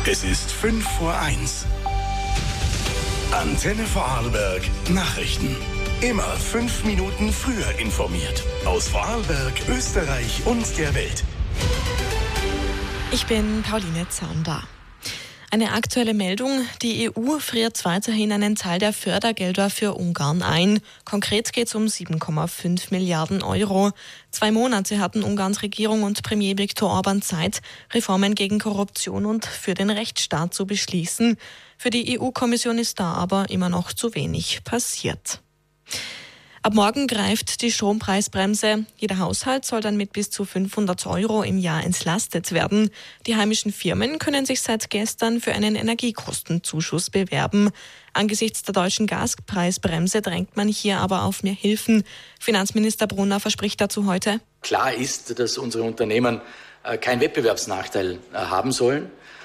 Es ist 5:05. Antenne Vorarlberg Nachrichten. Immer 5 Minuten früher informiert. Aus Vorarlberg, Österreich und der Welt. Ich bin Pauline Zander. Eine aktuelle Meldung: Die EU friert weiterhin einen Teil der Fördergelder für Ungarn ein. Konkret geht es um 7,5 Milliarden Euro. 2 Monate hatten Ungarns Regierung und Premier Viktor Orban Zeit, Reformen gegen Korruption und für den Rechtsstaat zu beschließen. Für die EU-Kommission ist da aber immer noch zu wenig passiert. Ab morgen greift die Strompreisbremse. Jeder Haushalt soll dann mit bis zu 500 Euro im Jahr entlastet werden. Die heimischen Firmen können sich seit gestern für einen Energiekostenzuschuss bewerben. Angesichts der deutschen Gaspreisbremse drängt man hier aber auf mehr Hilfen. Finanzminister Brunner verspricht dazu heute: Klar ist, dass unsere Unternehmen keinen Wettbewerbsnachteil haben sollen.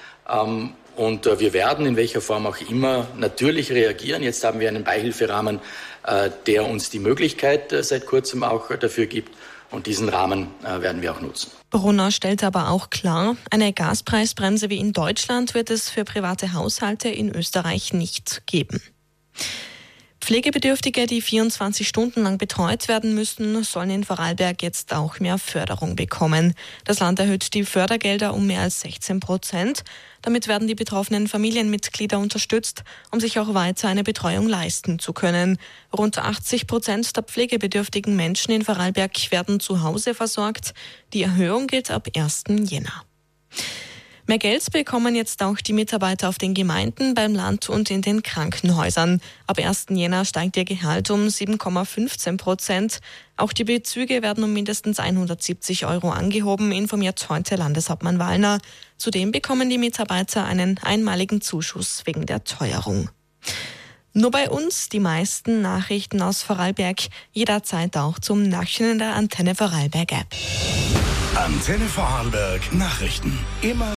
Und wir werden in welcher Form auch immer natürlich reagieren. Jetzt haben wir einen Beihilferahmen, der uns die Möglichkeit seit kurzem auch dafür gibt. Und diesen Rahmen werden wir auch nutzen. Brunner stellt aber auch klar, eine Gaspreisbremse wie in Deutschland wird es für private Haushalte in Österreich nicht geben. Pflegebedürftige, die 24 Stunden lang betreut werden müssen, sollen in Vorarlberg jetzt auch mehr Förderung bekommen. Das Land erhöht die Fördergelder um mehr als 16%. Damit werden die betroffenen Familienmitglieder unterstützt, um sich auch weiter eine Betreuung leisten zu können. Rund 80% der pflegebedürftigen Menschen in Vorarlberg werden zu Hause versorgt. Die Erhöhung gilt ab 1. Jänner. Mehr Geld bekommen jetzt auch die Mitarbeiter auf den Gemeinden, beim Land und in den Krankenhäusern. Ab 1. Jänner steigt ihr Gehalt um 7,15%. Auch die Bezüge werden um mindestens 170 Euro angehoben, informiert heute Landeshauptmann Wallner. Zudem bekommen die Mitarbeiter einen einmaligen Zuschuss wegen der Teuerung. Nur bei uns die meisten Nachrichten aus Vorarlberg, jederzeit auch zum Nachschauen in der Antenne Vorarlberg App. Antenne Vorarlberg Nachrichten. Immer